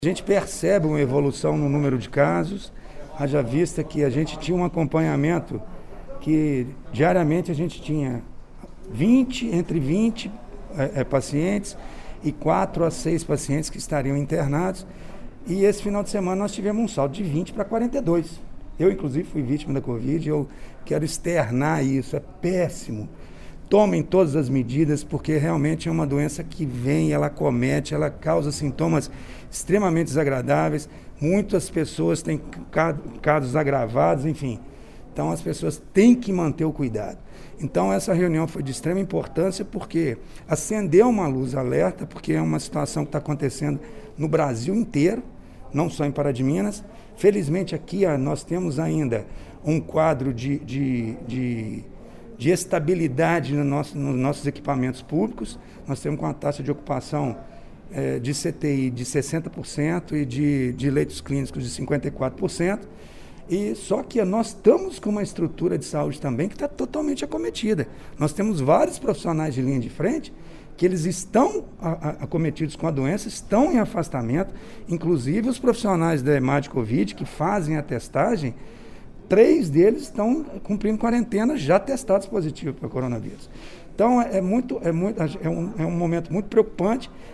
A gente percebe uma evolução no número de casos, haja vista que a gente tinha um acompanhamento que diariamente a gente tinha entre 20 pacientes e 4 a 6 pacientes que estariam internados. E esse final de semana nós tivemos um saldo de 20 para 42. Eu, inclusive, fui vítima da Covid, eu quero externar isso, é péssimo. Tomem todas as medidas, porque realmente é uma doença que vem, ela acomete, ela causa sintomas extremamente desagradáveis. Muitas pessoas têm casos agravados, enfim. Então, as pessoas têm que manter o cuidado. Então, essa reunião foi de extrema importância, porque acendeu uma luz alerta, porque é uma situação que está acontecendo no Brasil inteiro, não só em Pará de Minas. Felizmente, aqui nós temos ainda um quadro de estabilidade nos nossos equipamentos públicos. Nós temos uma taxa de ocupação de CTI de 60% e de leitos clínicos de 54%. E só que nós estamos com uma estrutura de saúde também que está totalmente acometida. Nós temos vários profissionais de linha de frente que eles estão acometidos com a doença, estão em afastamento, inclusive os profissionais da EMAD Covid que fazem a testagem, 3 deles estão cumprindo quarentena já testados positivos para o coronavírus. Então, é um momento muito preocupante.